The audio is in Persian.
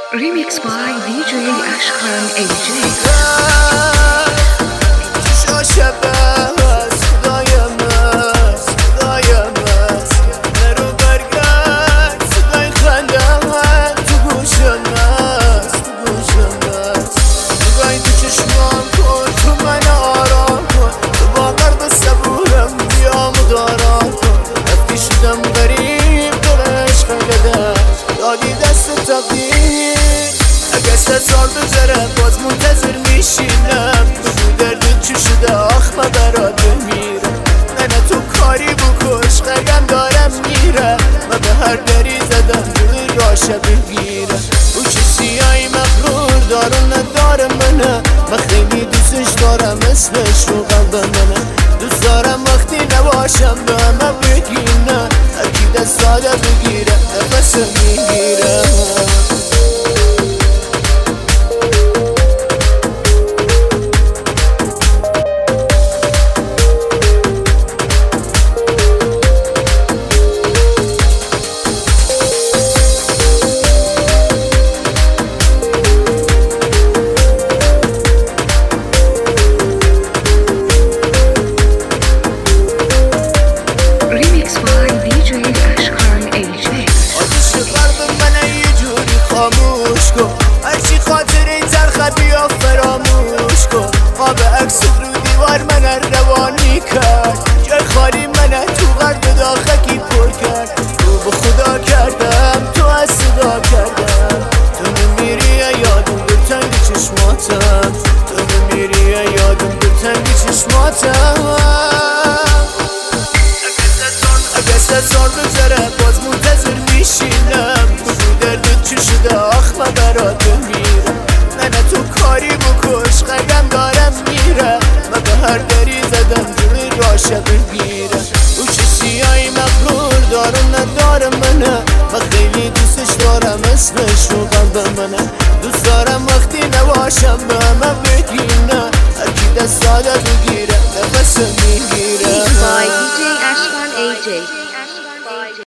Remixed by DJ Ashkan AJ. سال بذاره باز منتظر میشینم بگو دردت چی شده آخ من برات بمیرم نه تو کاری بکش قگم دارم میره من به هر دری زدم دل راشه بگیرم او چه سیایی مغرور دارم نداره منه من خیلی دوستش دارم اسمش رو قلب منه دوست دارم وقتی نباشم به همه بگینه هرکی دست ساده بگیره نفس میگیره هرچی خاطر این تلخه بیا فراموش کن ما به عکس رو دیوار من روانی کرد جای خالی من تو قلب داخکی پر کرد تو به خدا کردم تو از صدا کردم تو نمیری یادم به تنگ چشماتم تو نمیری یادم به تنگ چشماتم اگه سال بذاره باز منتظر میشینم بگو دردت چی شده آخ من برات بمیرم نه تو کاری بکش قگم دارم میره من به هر دری زدم دل راشه بگیرم او چه سیایی مغرور دارم نداره منه من خیلی دوستش دارم اسمش رو قلب منه دوست دارم وقتی نباشم به همه بگینه هرکی دست ساده بگیرم